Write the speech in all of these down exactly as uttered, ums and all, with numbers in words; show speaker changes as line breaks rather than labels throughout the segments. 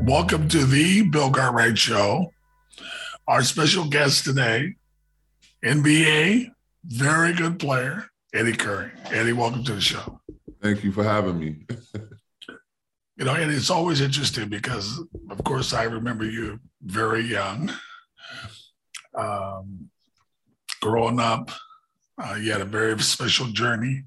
Welcome to the Bill Cartwright Show. Our special guest today, N B A, very good player, Eddie Curry. Eddie, welcome to the show.
Thank you for having me.
You know, and it's always interesting because, of course, I remember you very young. Um, growing up, uh, you had a very special journey.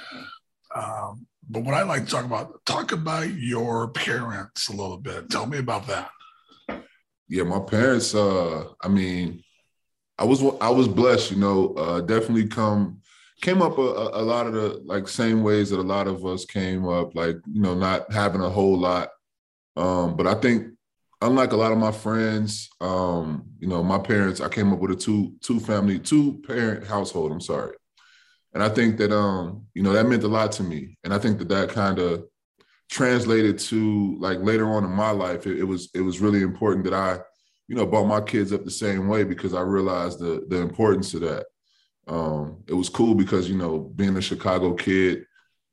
Um, but what I like to talk about, talk about your parents a little bit. Tell me about that.
Yeah, my parents, uh, I mean, I was I was blessed, you know, uh, definitely come came up a, a lot of the like same ways that a lot of us came up, like, you know, not having a whole lot. Um, but I think unlike a lot of my friends, um, you know, my parents, I came up with a two two family, two parent household, I'm sorry. And I think that, um, you know, that meant a lot to me. And I think that that kind of translated to like later on in my life, it, it was it was really important that I, you know, brought my kids up the same way because I realized the the importance of that. Um, it was cool because, you know, being a Chicago kid,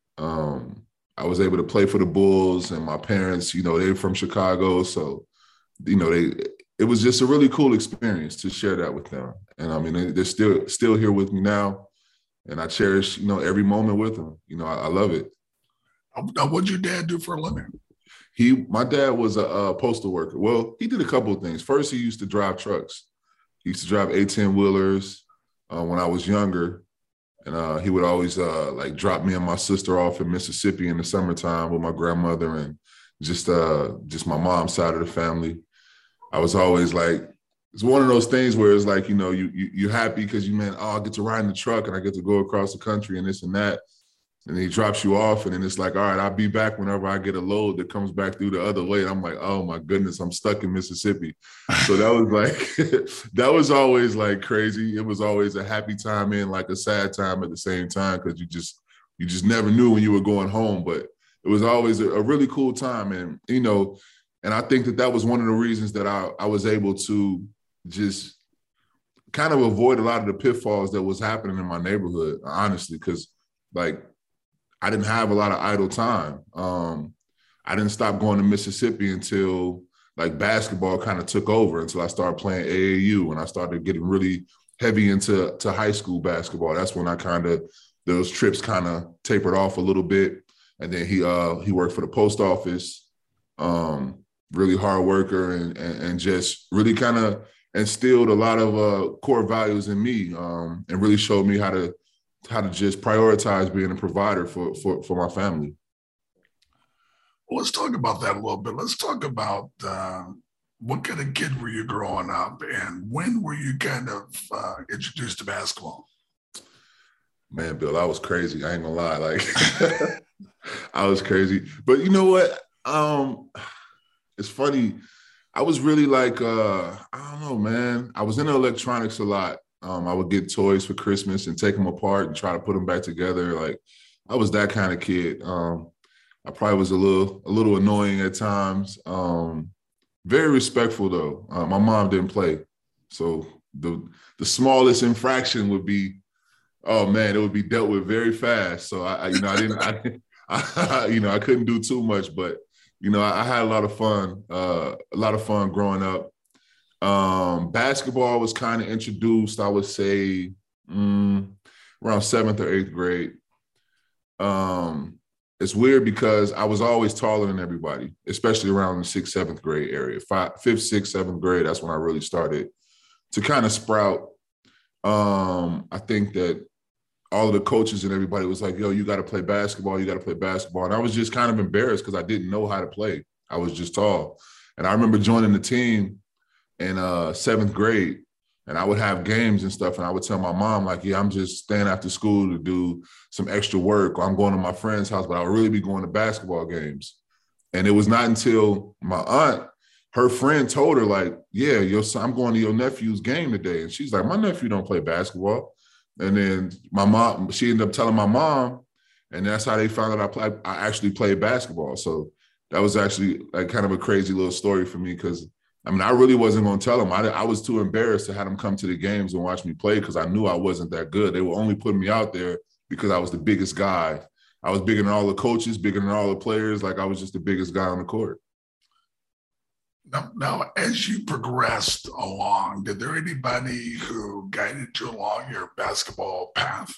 um, I was able to play for the Bulls and my parents, you know, they're from Chicago. So, you know, they it was just a really cool experience to share that with them. And I mean, they, they're still still here with me now. And I cherish, you know, every moment with them. You know, I, I love it.
Now, what did your dad do for a living?
He, my dad was a, a postal worker. Well, he did a couple of things. First, he used to drive trucks. He used to drive A ten wheelers uh, when I was younger. And uh, he would always uh, like drop me and my sister off in Mississippi in the summertime with my grandmother and just uh, just my mom's side of the family. I was always like, it's one of those things where it's like, you know, you, you, you're happy because you meant, oh, I get to ride in the truck and I get to go across the country and this and that. And he drops you off and then it's like, all right, I'll be back whenever I get a load that comes back through the other way. And I'm like, oh my goodness, I'm stuck in Mississippi. So that was like, that was always like crazy. It was always a happy time and like a sad time at the same time because you just, you just never knew when you were going home. But it was always a, a really cool time. And, you know, and I think that that was one of the reasons that I, I was able to just kind of avoid a lot of the pitfalls that was happening in my neighborhood, honestly, because like I didn't have a lot of idle time. Um, I didn't stop going to Mississippi until like basketball kind of took over, until I started playing A A U and I started getting really heavy into to high school basketball. That's when I kind of, those trips kind of tapered off a little bit. And then he uh, he worked for the post office, um, really hard worker and, and, and just really kind of instilled a lot of uh, core values in me um, and really showed me how to how to just prioritize being a provider for, for, for my family.
Well, let's talk about that a little bit. Let's talk about uh, what kind of kid were you growing up and when were you kind of uh, introduced to basketball?
Man, Bill, I was crazy. I ain't gonna lie. Like, I was crazy. But you know what? Um, it's funny. I was really like, uh, I don't know, man. I was into electronics a lot. Um, I would get toys for Christmas and take them apart and try to put them back together. Like, I was that kind of kid. Um, I probably was a little, a little annoying at times. Um, very respectful though. Uh, my mom didn't play, so the the smallest infraction would be, oh man, it would be dealt with very fast. So I, I you know, I didn't, I, I, you know, I couldn't do too much, but you know, I, I had a lot of fun, uh, a lot of fun growing up. Um, basketball was kind of introduced, I would say, mm, around seventh or eighth grade. Um, it's weird because I was always taller than everybody, especially around the sixth, seventh grade area. Five, fifth, sixth, seventh grade, that's when I really started to kind of sprout. Um, I think that all of the coaches and everybody was like, yo, you got to play basketball. You got to play basketball. And I was just kind of embarrassed because I didn't know how to play. I was just tall. And I remember joining the team in uh, seventh grade, and I would have games and stuff. And I would tell my mom, like, yeah, I'm just staying after school to do some extra work, or I'm going to my friend's house, but I'll really be going to basketball games. And it was not until my aunt, her friend told her, like, yeah, your son, I'm going to your nephew's game today. And she's like, my nephew don't play basketball. And then my mom, she ended up telling my mom, and that's how they found out I play, I actually played basketball. So that was actually like kind of a crazy little story for me because, I mean, I really wasn't going to tell them. I, I was too embarrassed to have them come to the games and watch me play because I knew I wasn't that good. They were only putting me out there because I was the biggest guy. I was bigger than all the coaches, bigger than all the players. Like I was just the biggest guy on the court.
Now, now, as you progressed along, did there anybody who guided you along your basketball path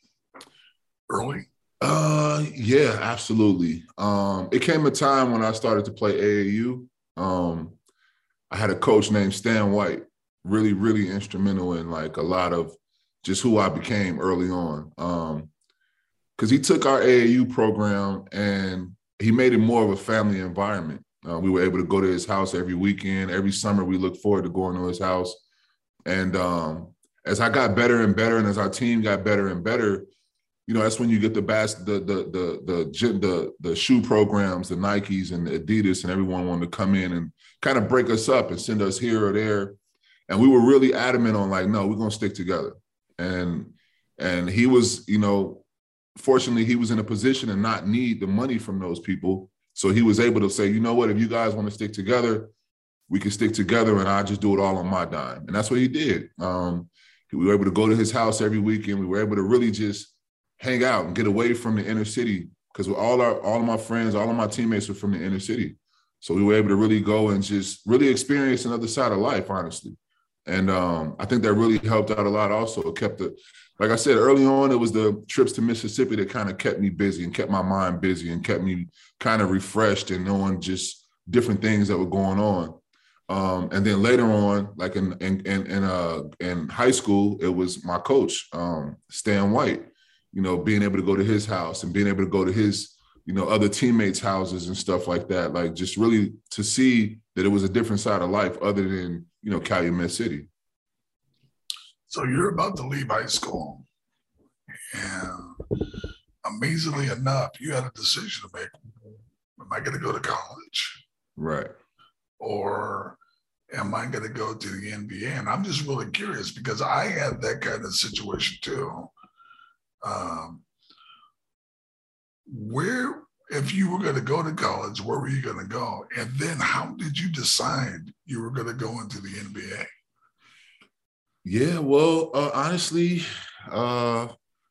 early?
Uh, yeah, absolutely. Um, it came a time when I started to play A A U. Um, I had a coach named Stan White, really, really instrumental in like a lot of just who I became early on. Um, because he took our A A U program and he made it more of a family environment. Uh, we were able to go to his house every weekend. Every summer, we looked forward to going to his house. And um, as I got better and better, and as our team got better and better, you know, that's when you get the bas- the the the the gym, the the shoe programs, the Nikes and the Adidas, and everyone wanted to come in and kind of break us up and send us here or there. And we were really adamant on like, no, we're gonna stick together. And and he was, you know, fortunately, he was in a position to not need the money from those people. So he was able to say, you know what, if you guys want to stick together, we can stick together and I'll just do it all on my dime. And that's what he did. Um, we were able to go to his house every weekend. We were able to really just hang out and get away from the inner city because all our all of my friends, all of my teammates were from the inner city. So we were able to really go and just really experience another side of life, honestly. And um, I think that really helped out a lot also. It kept the, like I said, early on, it was the trips to Mississippi that kind of kept me busy and kept my mind busy and kept me kind of refreshed and knowing just different things that were going on. Um, and then later on, like in in in in, uh, in high school, it was my coach, um, Stan White. You know, being able to go to his house and being able to go to his, you know, other teammates' houses and stuff like that. Like just really to see that it was a different side of life other than, you know, Calumet City.
So you're about to leave high school, and amazingly enough, you had a decision to make. Am I going to go to college?
Right.
Or am I going to go to the N B A? And I'm just really curious because I had that kind of situation too. Um, where, if you were going to go to college, where were you going to go? And then how did you decide you were going to go into the N B A?
Yeah, well, uh, honestly, uh,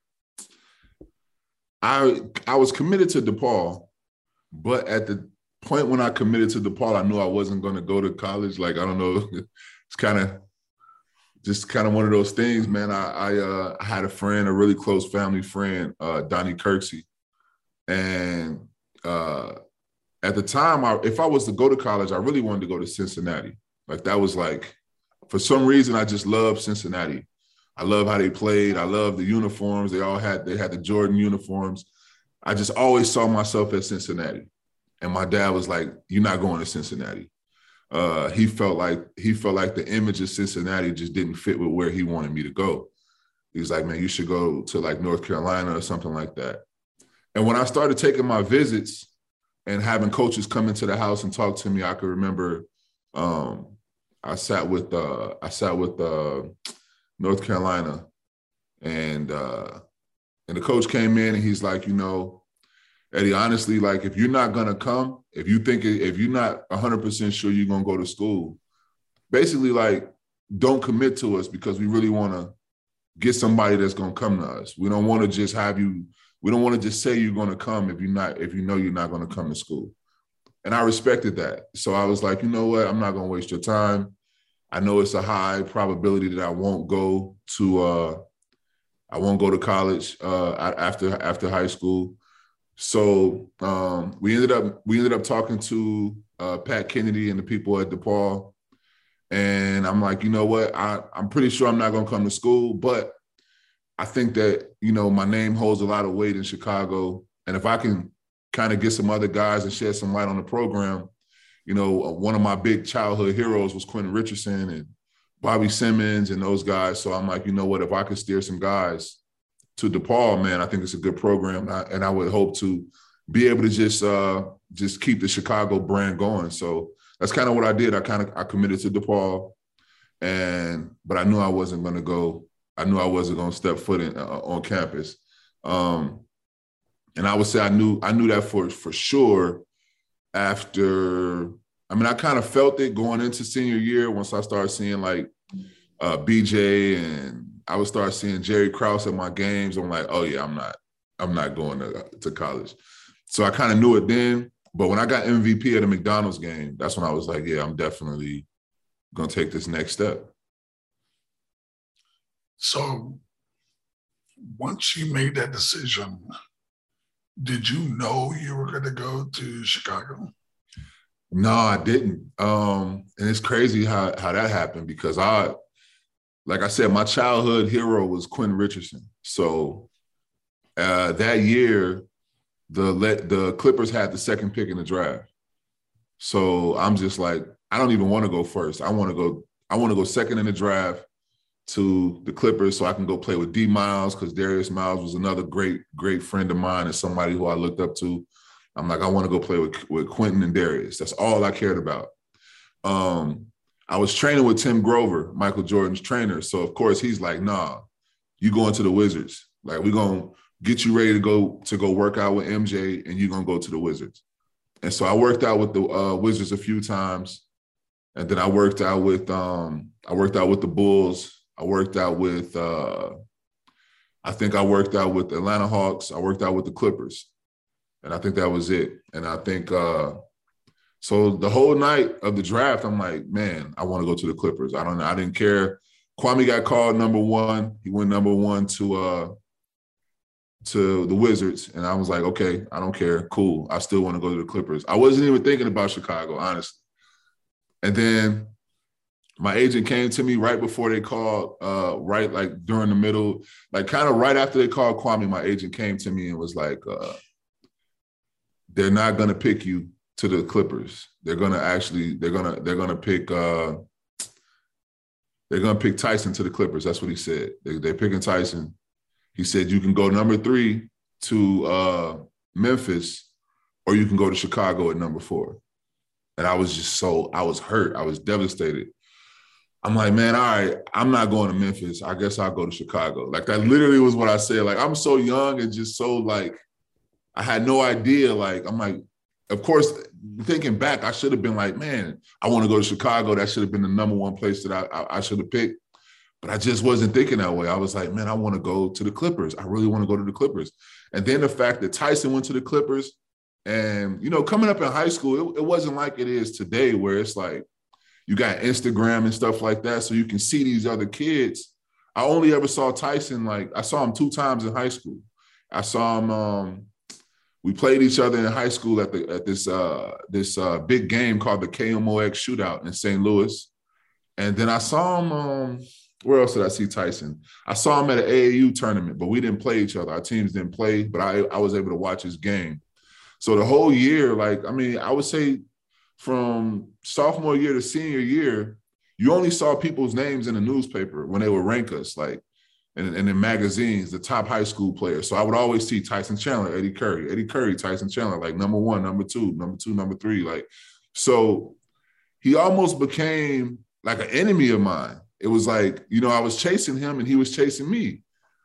I I was committed to DePaul, but at the point when I committed to DePaul, I knew I wasn't going to go to college. Like, I don't know, it's kind of just kind of one of those things, man. I I, uh, I had a friend, a really close family friend, uh, Donnie Kirksey. And uh, at the time, I, if I was to go to college, I really wanted to go to Cincinnati. Like that was like, for some reason, I just loved Cincinnati. I love how they played. I love the uniforms. They all had, they had the Jordan uniforms. I just always saw myself at Cincinnati. And my dad was like, you're not going to Cincinnati. Uh, he felt like, he felt like the image of Cincinnati just didn't fit with where he wanted me to go. He was like, man, you should go to like North Carolina or something like that. And when I started taking my visits and having coaches come into the house and talk to me, I could remember um, I sat with uh, I sat with uh, North Carolina, and uh, and the coach came in and he's like, you know, Eddie, honestly, like if you're not gonna come, if you think if you're not one hundred percent sure you're gonna go to school, basically like don't commit to us because we really want to get somebody that's gonna come to us. We don't want to just have you. We don't want to just say you're going to come if you're not, if you know you're not going to come to school. And I respected that. So I was like, you know what? I'm not going to waste your time. I know it's a high probability that I won't go to, uh, I won't go to college uh, after after high school. So um, we ended up we ended up talking to uh, Pat Kennedy and the people at DePaul, and I'm like, you know what? I, I'm pretty sure I'm not going to come to school, but I think that, you know, my name holds a lot of weight in Chicago. And if I can kind of get some other guys and shed some light on the program, you know, one of my big childhood heroes was Quentin Richardson and Bobby Simmons and those guys. So I'm like, you know what, if I could steer some guys to DePaul, man, I think it's a good program. And I, and I would hope to be able to just uh, just keep the Chicago brand going. So that's kind of what I did. I kind of I committed to DePaul, and but I knew I wasn't going to go. I knew I wasn't going to step foot in, uh, on campus. Um, and I would say I knew I knew that for, for sure after – I mean, I kind of felt it going into senior year once I started seeing, like, uh, B J and I would start seeing Jerry Krause at my games. I'm like, oh, yeah, I'm not I'm not going to, to college. So I kind of knew it then. But when I got M V P at a McDonald's game, that's when I was like, yeah, I'm definitely going to take this next step.
So once you made that decision, did you know you were going to go to Chicago?
No, I didn't. Um, and it's crazy how, how that happened because I, like I said, my childhood hero was Quentin Richardson. So uh, that year, the the Clippers had the second pick in the draft. So I'm just like, I don't even want to go first. I want to go. I want to go second in the draft to the Clippers so I can go play with D Miles because Darius Miles was another great, great friend of mine and somebody who I looked up to. I'm like, I want to go play with, with Quentin and Darius. That's all I cared about. Um, I was training with Tim Grover, Michael Jordan's trainer. So, of course, he's like, nah, you going to the Wizards. Like, we're going to get you ready to go to go work out with M J, and you're going to go to the Wizards. And so I worked out with the uh, Wizards a few times. And then I worked out with um, I worked out with the Bulls. I worked out with uh, I think I worked out with the Atlanta Hawks. I worked out with the Clippers. And I think that was it. And I think uh, so the whole night of the draft, I'm like, man, I want to go to the Clippers. I don't know. I didn't care. Kwame got called number one. He went number one to uh, to the Wizards. And I was like, okay, I don't care. Cool. I still want to go to the Clippers. I wasn't even thinking about Chicago, honestly. And then my agent came to me right before they called, uh, right like during the middle, like kind of right after they called Kwame, my agent came to me and was like, uh, they're not going to pick you to the Clippers. They're going to actually, they're going to, they're going to pick, uh, they're going to pick Tyson to the Clippers. That's what he said. They, they're picking Tyson. He said, you can go number three to uh, Memphis, or you can go to Chicago at number four. And I was just so, I was hurt. I was devastated. I'm like, man, all right, I'm not going to Memphis. I guess I'll go to Chicago. Like, that literally was what I said. Like, I'm so young and just so, like, I had no idea. Like, I'm like, of course, thinking back, I should have been like, man, I want to go to Chicago. That should have been the number one place that I, I, I should have picked. But I just wasn't thinking that way. I was like, man, I want to go to the Clippers. I really want to go to the Clippers. And then the fact that Tyson went to the Clippers and, you know, coming up in high school, it, it wasn't like it is today where it's like you got Instagram and stuff like that so you can see these other kids. I only ever saw Tyson, like, I saw him two times in high school. I saw him um, – we played each other in high school at the at this uh, this uh, big game called the K M O X Shootout in Saint Louis. And then I saw him, um, where else did I see Tyson? I saw him at an A A U tournament, but we didn't play each other. Our teams didn't play, but I, I was able to watch his game. So the whole year, like, I mean, I would say from sophomore year to senior year, you only saw people's names in the newspaper when they would rank us, like, and, and in magazines, the top high school players. So I would always see Tyson Chandler, Eddie Curry, Eddie Curry, Tyson Chandler, like number one, number two, number two, number three. Like, so he almost became like an enemy of mine. It was like, you know, I was chasing him and he was chasing me.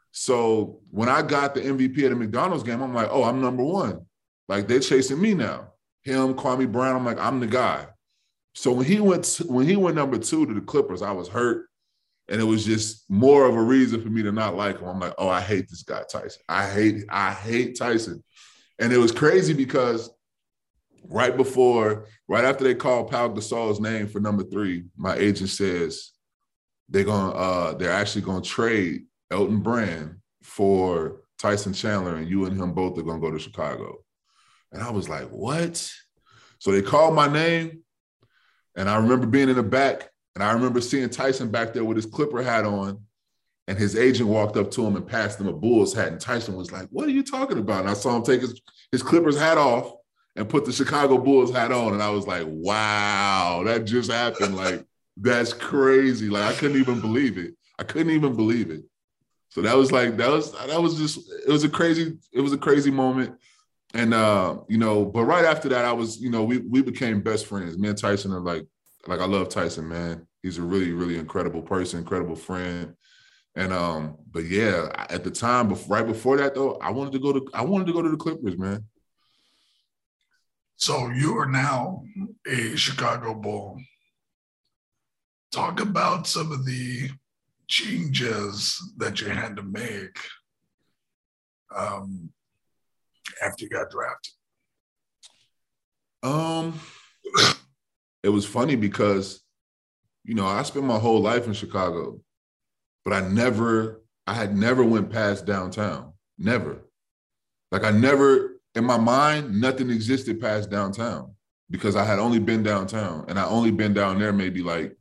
So when I got the M V P at a McDonald's game, I'm like, oh, I'm number one. Like, they're chasing me now. Him, Kwame Brown, I'm like, I'm the guy. So when he went, when he went number two to the Clippers, I was hurt. And it was just more of a reason for me to not like him. I'm like, oh, I hate this guy, Tyson. I hate, I hate Tyson. And it was crazy because right before, right after they called Pau Gasol's name for number three, my agent says they're going, uh, they're actually going to trade Elton Brand for Tyson Chandler, and you and him both are going to go to Chicago. And I was like, what? So they called my name, and I remember being in the back. And I remember seeing Tyson back there with his Clipper hat on, and his agent walked up to him and passed him a Bulls hat. And Tyson was like, what are you talking about? And I saw him take his, his Clippers hat off and put the Chicago Bulls hat on. And I was like, wow, that just happened. Like, that's crazy. Like, I couldn't even believe it. I couldn't even believe it. So that was like, that was, that was just, it was a crazy, it was a crazy moment. And, uh, you know, but right after that, I was, you know, we we became best friends. Me and Tyson are like, Like, I love Tyson, man. He's a really, really incredible person, incredible friend. And um, but yeah, at the time, right before that though, I wanted to go to I wanted to go to the Clippers, man.
So you are now a Chicago Bull. Talk about some of the changes that you had to make um, after you got drafted.
Um, it was funny because, you know, I spent my whole life in Chicago, but I never, I had never went past downtown. Never. Like I never, in my mind, nothing existed past downtown because I had only been downtown and I only been down there maybe like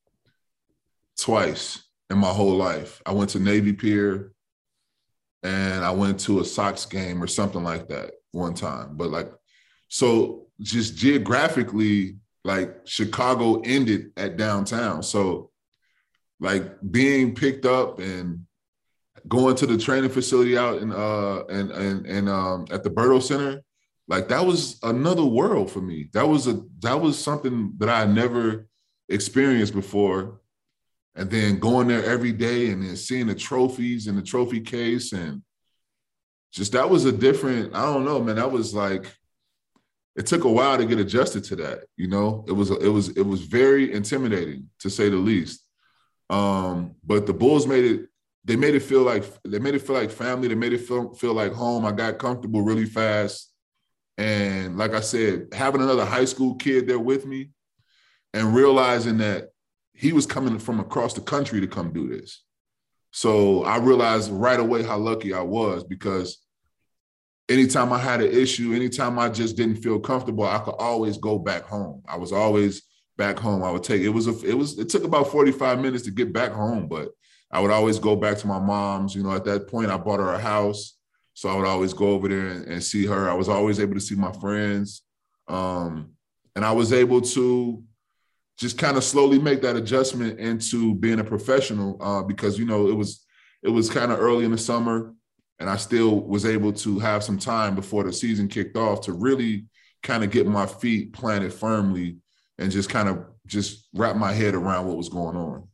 twice in my whole life. I went to Navy Pier and I went to a Sox game or something like that one time. But like, so just geographically, like Chicago ended at downtown. So like being picked up and going to the training facility out in uh and and and um at the Berto Center, like that was another world for me. That was a that was something that I never experienced before. And then going there every day and then seeing the trophies in the trophy case and just that was a different, I don't know, man. That was like, it took a while to get adjusted to that, you know. It was it was it was very intimidating to say the least. Um, but the Bulls made it, they made it feel like they made it feel like family. They made it feel, feel like home. I got comfortable really fast. And like I said, having another high school kid there with me and realizing that he was coming from across the country to come do this. So I realized right away how lucky I was because anytime I had an issue, anytime I just didn't feel comfortable, I could always go back home. I was always back home. I would take, it was, a, it was, it took about forty-five minutes to get back home, but I would always go back to my mom's. You know, at that point, I bought her a house. So I would always go over there and, and see her. I was always able to see my friends. Um, and I was able to just kind of slowly make that adjustment into being a professional uh, because, you know, it was, it was kind of early in the summer and I still was able to have some time before the season kicked off to really kind of get my feet planted firmly and just kind of just wrap my head around what was going on.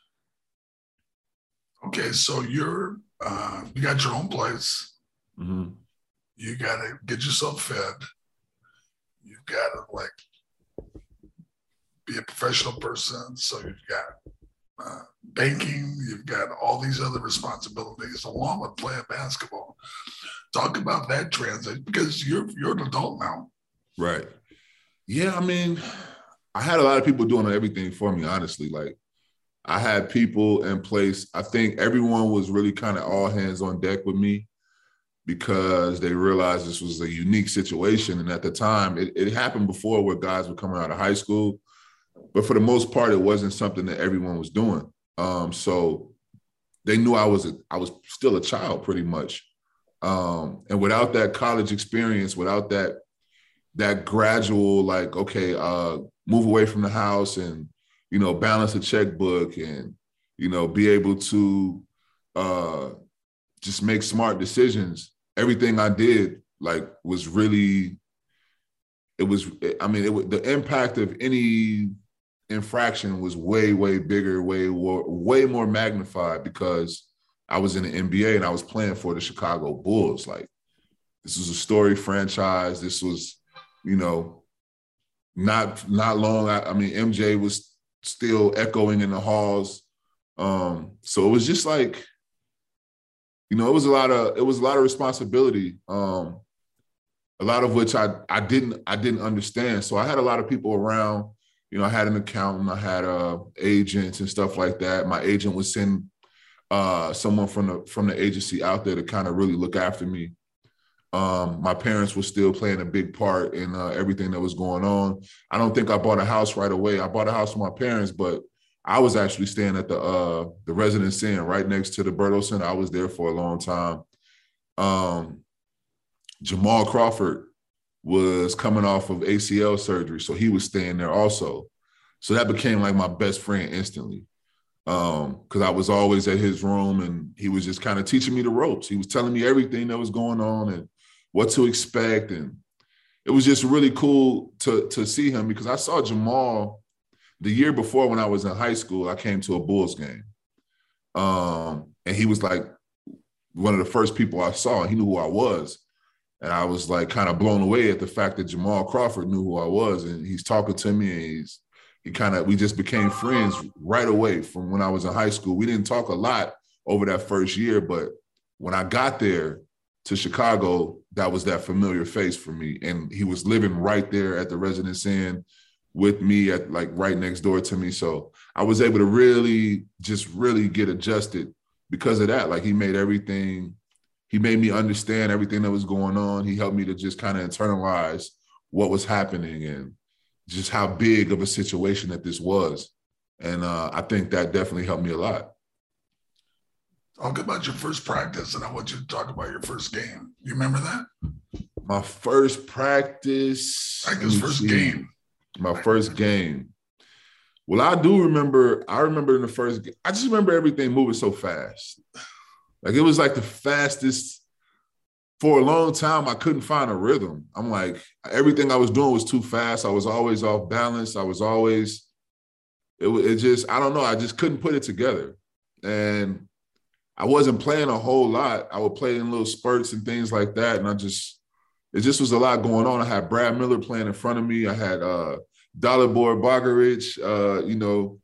Okay, so you're uh, you got your own place.
Mm-hmm.
You got to get yourself fed. You got to like be a professional person. So you've got uh, banking. You've got all these other responsibilities along with playing basketball. Talk about that transition because you're you're an adult now.
Right. Yeah, I mean, I had a lot of people doing everything for me, honestly. Like, I had people in place. I think everyone was really kind of all hands on deck with me because they realized this was a unique situation. And at the time, it, it happened before where guys were coming out of high school. But for the most part, it wasn't something that everyone was doing. Um, so they knew I was a, I was still a child pretty much. Um, and without that college experience, without that that gradual, like, okay, uh, move away from the house and, you know, balance a checkbook and, you know, be able to uh, just make smart decisions. Everything I did, like, was really, it was, I mean, it, the impact of any infraction was way, way bigger, way, way more magnified because I was in the N B A and I was playing for the Chicago Bulls. Like, this was a storied franchise. This was, you know, not not long. I, I mean, M J was still echoing in the halls. Um, so it was just like, you know, it was a lot of it was a lot of responsibility. Um, a lot of which I I didn't I didn't understand. So I had a lot of people around. You know, I had an accountant, I had uh, agents and stuff like that. My agent would send uh, someone from the from the agency out there to kind of really look after me. Um, my parents were still playing a big part in uh, everything that was going on. I don't think I bought a house right away. I bought a house for my parents, but I was actually staying at the uh, the Residence Inn right next to the Berto Center. I was there for a long time. Um, Jamal Crawford was coming off of A C L surgery, so he was staying there also. So that became like my best friend instantly because um, I was always at his room and he was just kind of teaching me the ropes. He was telling me everything that was going on and what to expect. And it was just really cool to, to see him because I saw Jamal the year before when I was in high school. I came to a Bulls game. Um, and he was like one of the first people I saw. He knew who I was. And I was like kind of blown away at the fact that Jamal Crawford knew who I was. And he's talking to me and he's, he kind of, we just became friends right away from when I was in high school. We didn't talk a lot over that first year, but when I got there, to Chicago that was that familiar face for me. And he was living right there at the Residence Inn with me at like right next door to me. So I was able to really just really get adjusted because of that. Like he made everything, he made me understand everything that was going on. He helped me to just kind of internalize what was happening and just how big of a situation that this was. And uh, I think that definitely helped me a lot.
Talk about your first practice, and I want you to talk about your first game. You remember that?
My first practice.
Practice first see. game.
My first game. Well, I do remember, I remember in the first game, I just remember everything moving so fast. Like it was like the fastest, for a long time, I couldn't find a rhythm. I'm like, everything I was doing was too fast. I was always off balance. I was always, it, it just, I don't know, I just couldn't put it together. And I wasn't playing a whole lot. I would play in little spurts and things like that. And I just, it just was a lot going on. I had Brad Miller playing in front of me. I had uh, Dalibor Bogovic. Uh, you know,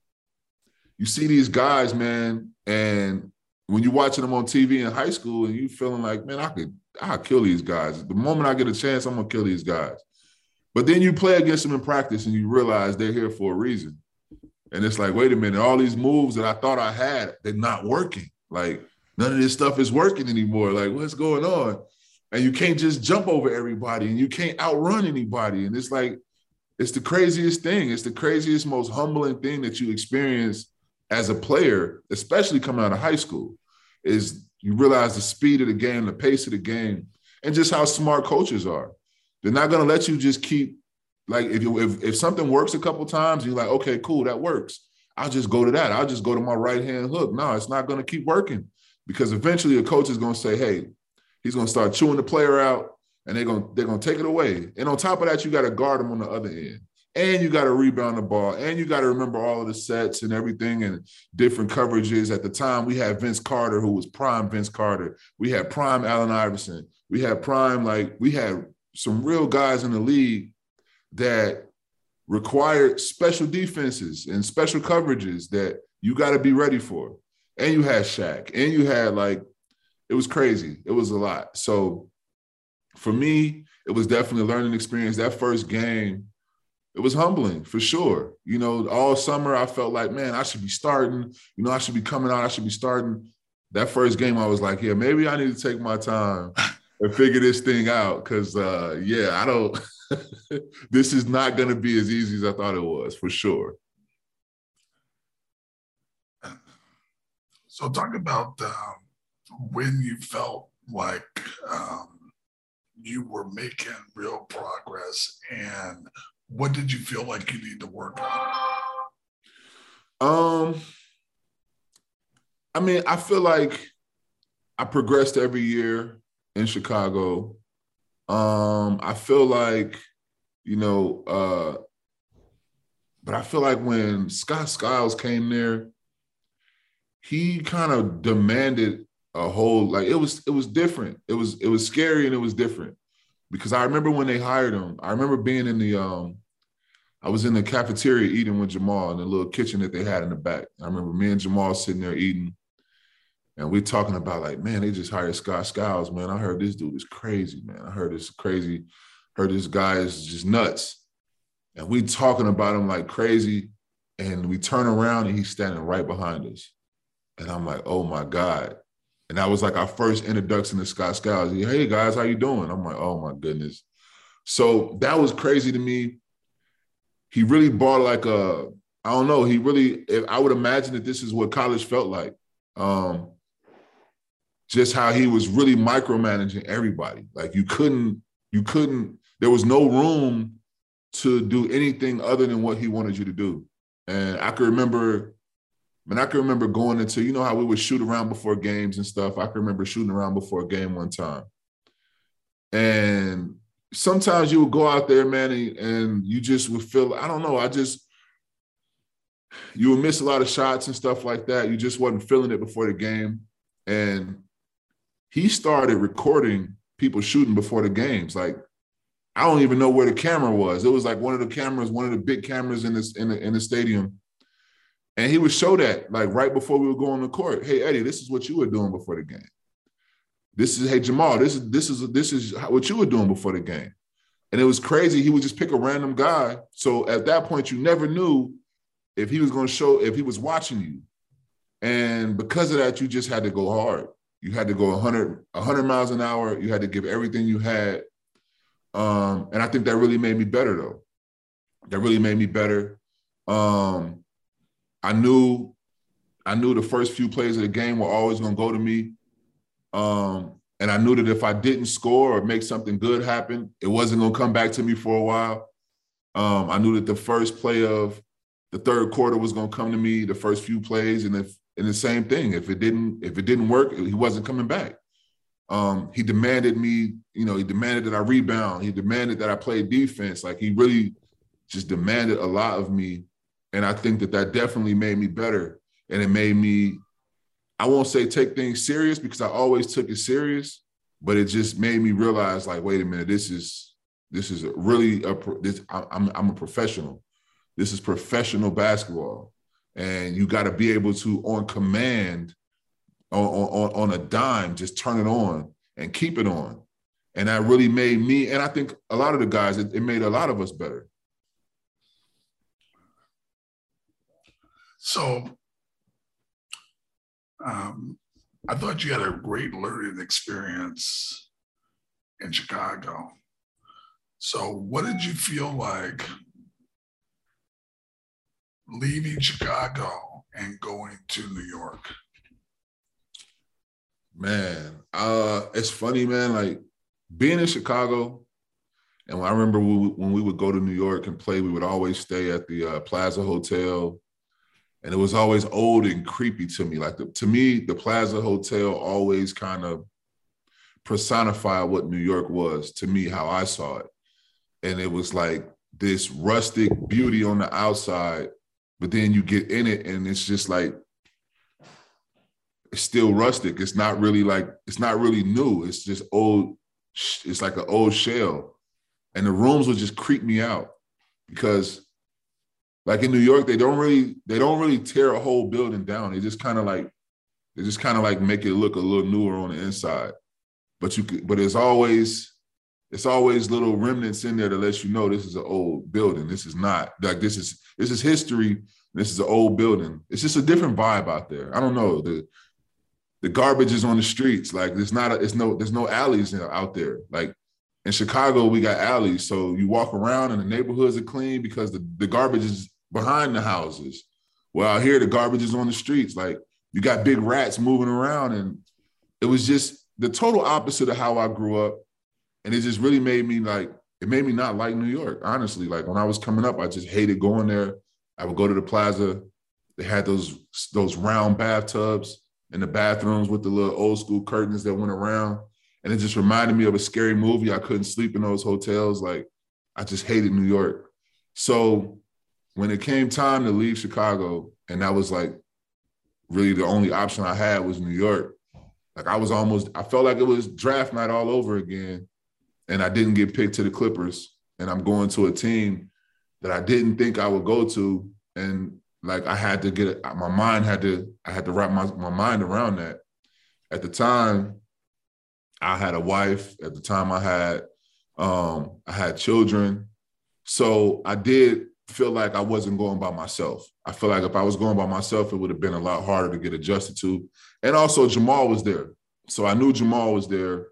you see these guys, man, and when you're watching them on T V in high school and you feeling like, man, I could, I'll kill these guys. The moment I get a chance, I'm going to kill these guys. But then you play against them in practice and you realize they're here for a reason. And it's like, wait a minute, all these moves that I thought I had, they're not working. Like, none of this stuff is working anymore. Like, what's going on? And you can't just jump over everybody and you can't outrun anybody. And it's like, it's the craziest thing. It's the craziest, most humbling thing that you experience as a player, especially coming out of high school, is you realize the speed of the game, the pace of the game, and just how smart coaches are. They're not going to let you just keep, like, if, you, if if something works a couple times, you're like, okay, cool, that works. I'll just go to that. I'll just go to my right-hand hook. No, it's not going to keep working because eventually a coach is going to say, hey, he's going to start chewing the player out and they're going, they're going to take it away. And on top of that, you got to guard them on the other end. And you got to rebound the ball. And you got to remember all of the sets and everything and different coverages. At the time, we had Vince Carter, who was prime Vince Carter. We had prime Allen Iverson. We had prime, like, we had some real guys in the league that required special defenses and special coverages that you got to be ready for. And you had Shaq. And you had, like, it was crazy. It was a lot. So for me, it was definitely a learning experience. That first game, it was humbling for sure. You know, all summer I felt like, man, I should be starting. You know, I should be coming out. I should be starting. That first game, I was like, yeah, maybe I need to take my time and figure this thing out because, uh, yeah, I don't – this is not going to be as easy as I thought it was, for sure.
So talk about um, when you felt like um, you were making real progress and – what did you feel like you need to work
on? Um, I mean, I feel like I progressed every year in Chicago. Um, I feel like, you know, uh, but I feel like when Scott Skiles came there, he kind of demanded a whole, like it was, it was different. It was, it was scary and it was different. Because I remember when they hired him, I remember being in the, um, I was in the cafeteria eating with Jamal in the little kitchen that they had in the back. I remember me and Jamal sitting there eating, and we talking about like, man, they just hired Scott Skiles, man. I heard this dude is crazy, man. I heard this crazy, heard this guy is just nuts. And we talking about him like crazy, and we turn around and he's standing right behind us. And I'm like, oh my God. And that was like our first introduction to Scott Skiles. He, hey guys, how you doing? I'm like, oh my goodness. So that was crazy to me. He really brought like a, I don't know, he really, I would imagine that this is what college felt like. Um, just how he was really micromanaging everybody. Like you couldn't, you couldn't, there was no room to do anything other than what he wanted you to do. And I can remember, I mean, I can remember going into, you know how we would shoot around before games and stuff. I can remember shooting around before a game one time. And sometimes you would go out there, man, and, and you just would feel, I don't know, I just, you would miss a lot of shots and stuff like that. You just wasn't feeling it before the game. And he started recording people shooting before the games. Like, I don't even know where the camera was. It was like one of the cameras, one of the big cameras in this in the, in the stadium. And he would show that, like, right before we would go on the court. Hey, Eddie, this is what you were doing before the game. This is, hey, Jamal, this is this is this is what you were doing before the game. And it was crazy. He would just pick a random guy. So at that point, you never knew if he was going to show, if he was watching you. And because of that, you just had to go hard. You had to go one hundred, one hundred miles an hour. You had to give everything you had. Um, and I think that really made me better, though. That really made me better. Um, I knew, I knew the first few plays of the game were always going to go to me. Um, and I knew that if I didn't score or make something good happen, it wasn't going to come back to me for a while. Um, I knew that the first play of the third quarter was going to come to me, the first few plays, and if and the same thing. If it didn't, if it didn't work, he wasn't coming back. Um, he demanded me, you know, he demanded that I rebound. He demanded that I play defense. Like, he really just demanded a lot of me, and I think that that definitely made me better, and it made me, I won't say take things serious because I always took it serious, but it just made me realize, like, wait a minute, this is this is really a this I'm I'm a professional. This is professional basketball, and you got to be able to, on command, on on on a dime, just turn it on and keep it on, and that really made me, and I think a lot of the guys, it, it made a lot of us better.
So. Um, I thought you had a great learning experience in Chicago. So what did you feel like leaving Chicago and going to New York?
Man, uh, it's funny, man, like being in Chicago, and I remember when we would go to New York and play, we would always stay at the uh, Plaza Hotel. And it was always old and creepy to me. Like, the, to me, the Plaza Hotel always kind of personified what New York was, to me, how I saw it. And it was like this rustic beauty on the outside, but then you get in it and it's just like, it's still rustic. It's not really like, it's not really new. It's just old. It's like an old shell. And the rooms would just creep me out because, like, in New York, they don't really they don't really tear a whole building down. They just kind of like they just kind of like make it look a little newer on the inside. But you could, but it's always it's always little remnants in there to let you know this is an old building. This is not like this is this is history. This is an old building. It's just a different vibe out there. I don't know. The the garbage is on the streets. Like, there's not a, it's no there's no alleys out there. Like, in Chicago, we got alleys. So you walk around and the neighborhoods are clean because the, the garbage is behind the houses. Well, out here, the garbage is on the streets. Like, you got big rats moving around. And it was just the total opposite of how I grew up. And it just really made me like, it made me not like New York, honestly. Like, when I was coming up, I just hated going there. I would go to the Plaza. They had those, those round bathtubs in the bathrooms with the little old school curtains that went around. And it just reminded me of a scary movie. I couldn't sleep in those hotels. Like, I just hated New York. So when it came time to leave Chicago, and that was like really the only option I had was New York, like, I was almost, I felt like it was draft night all over again. And I didn't get picked to the Clippers. And I'm going to a team that I didn't think I would go to. And like, I had to get it, my mind had to, I had to wrap my, my mind around that. At the time, I had a wife. At the time, I had um, I had children. So I did feel like I wasn't going by myself. I feel like if I was going by myself, it would have been a lot harder to get adjusted to. And also, Jamal was there. So I knew Jamal was there.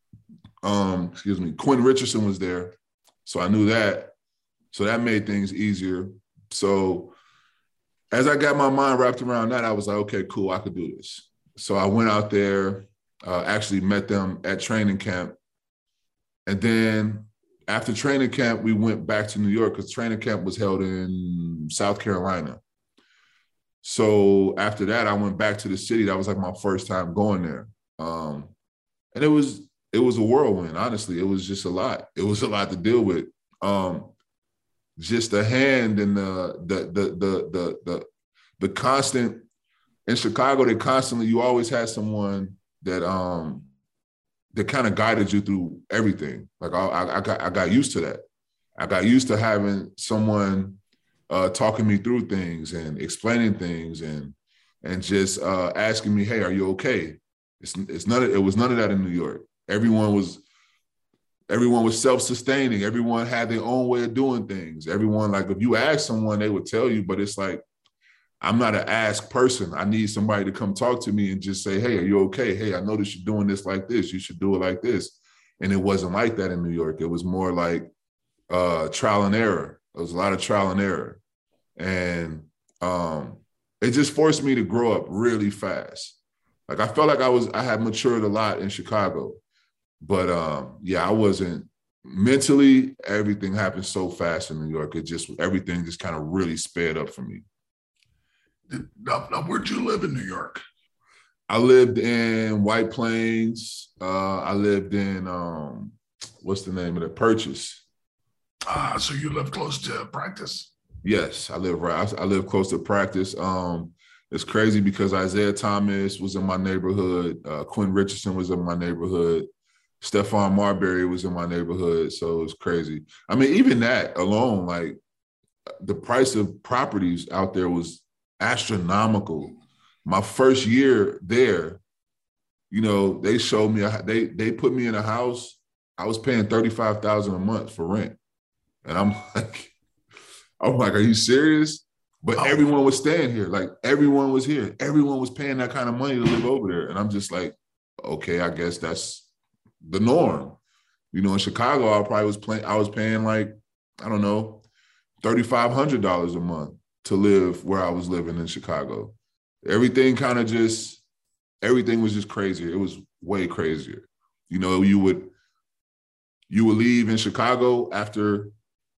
Um, excuse me, Quinn Richardson was there. So I knew that. So that made things easier. So as I got my mind wrapped around that, I was like, okay, cool, I could do this. So I went out there. Uh, actually met them at training camp. And then after training camp, we went back to New York because training camp was held in South Carolina. So after that, I went back to the city. That was like my first time going there. Um, and it was it was a whirlwind, honestly. It was just a lot. It was a lot to deal with. Um, just the hand and the the the the the the, the constant in Chicago, they constantly, you always had someone that um that kind of guided you through everything. Like I, I, I got I got used to that. I got used to having someone uh, talking me through things and explaining things and and just uh, asking me, "Hey, are you okay?" It's it's none of, it was none of that in New York. Everyone was everyone was self-sustaining. Everyone had their own way of doing things. Everyone, like, if you ask someone, they would tell you, but it's like, I'm not an ask person. I need somebody to come talk to me and just say, hey, are you okay? Hey, I noticed you're doing this like this. You should do it like this. And it wasn't like that in New York. It was more like uh, trial and error. There was a lot of trial and error. And um, it just forced me to grow up really fast. Like, I felt like I was, I had matured a lot in Chicago. But um, yeah, I wasn't mentally, everything happened so fast in New York. It just, everything just kind of really sped up for me.
Now, now, where'd you live in New York?
I lived in White Plains. Uh, I lived in, um, what's the name of it? Purchase.
Ah, so you live close to practice?
Yes, I live right. I, I live close to practice. Um, it's crazy because Isaiah Thomas was in my neighborhood. Uh, Quinn Richardson was in my neighborhood. Stephon Marbury was in my neighborhood. So it was crazy. I mean, even that alone, like, the price of properties out there was astronomical. My first year there, you know, they showed me, they they put me in a house. I was paying thirty-five thousand dollars a month for rent. And I'm like, I'm like, are you serious? But everyone was staying here. Like, everyone was here. Everyone was paying that kind of money to live over there. And I'm just like, okay, I guess that's the norm. You know, in Chicago, I probably was playing, I was paying like, I don't know, thirty-five hundred dollars a month to live where I was living in Chicago. Everything kind of just, everything was just crazier. It was way crazier. You know, you would, you would leave in Chicago after,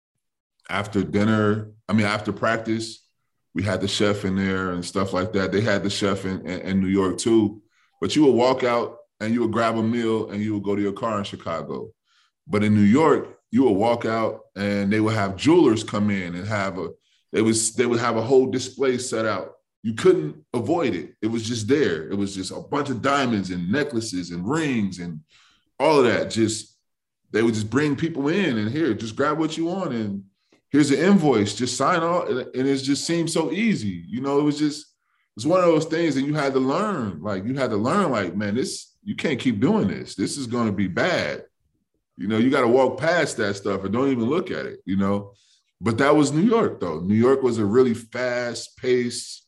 after dinner. I mean, after practice, we had the chef in there and stuff like that. They had the chef in, in, in New York too. But you would walk out and you would grab a meal and you would go to your car in Chicago. But in New York, you would walk out and they would have jewelers come in and have a, they was they would have a whole display set out. You couldn't avoid it. It was just there. It was just a bunch of diamonds and necklaces and rings and all of that. Just, they would just bring people in and here, just grab what you want and here's an invoice, just sign off. And it just seemed so easy. You know, it was just, it's one of those things that you had to learn. Like, you had to learn, like, man, this, you can't keep doing this. This is going to be bad. You know, you got to walk past that stuff and don't even look at it, you know. But that was New York, though. New York was a really fast-paced.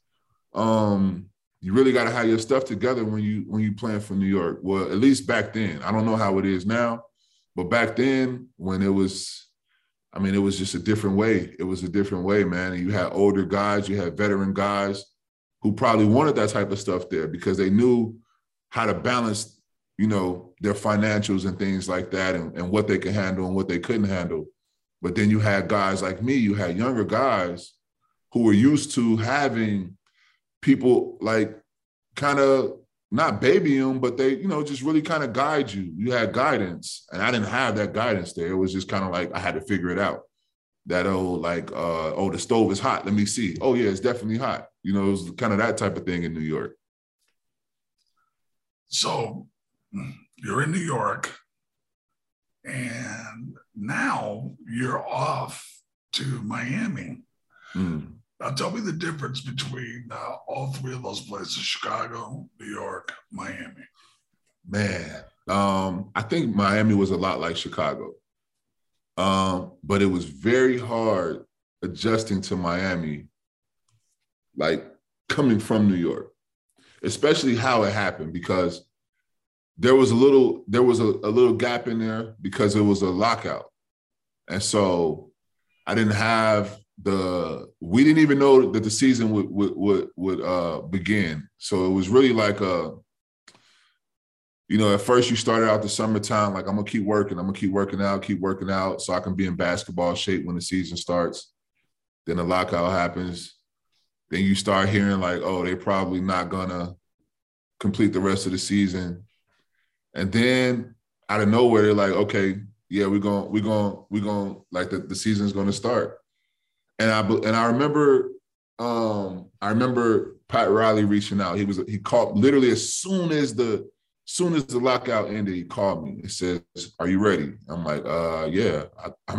Um, you really got to have your stuff together when you when you playing for New York. Well, at least back then. I don't know how it is now, but back then when it was, I mean, it was just a different way. It was a different way, man. And you had older guys, you had veteran guys who probably wanted that type of stuff there because they knew how to balance, you know, their financials and things like that and, and what they could handle and what they couldn't handle. But then you had guys like me, you had younger guys who were used to having people like kind of not baby them, but they, you know, just really kind of guide you. You had guidance. And I didn't have that guidance there. It was just kind of like I had to figure it out. That, oh, like, uh, oh, the stove is hot. Let me see. Oh, yeah, it's definitely hot. You know, it was kind of that type of thing in New York.
So you're in New York. And now you're off to Miami.
Mm.
Now tell me the difference between uh, all three of those places, Chicago, New York, Miami.
Man, um, I think Miami was a lot like Chicago. Um, but it was very hard adjusting to Miami, like coming from New York, especially how it happened, because there was a little, there was a, a little gap in there because it was a lockout. And so I didn't have the, we didn't even know that the season would, would, would, would uh, begin. So it was really like a, you know, at first you started out the summertime, like, I'm gonna keep working, I'm gonna keep working out, keep working out so I can be in basketball shape when the season starts. Then the lockout happens. Then you start hearing like, oh, they're probably not gonna complete the rest of the season. And then out of nowhere, they're like, okay, yeah, we're going, we're going, we're going, like the, the season's going to start. And I, and I remember, um, I remember Pat Riley reaching out. He was, he called literally as soon as the, soon as the lockout ended, he called me. He says, are you ready? I'm like, uh, yeah, I, I'm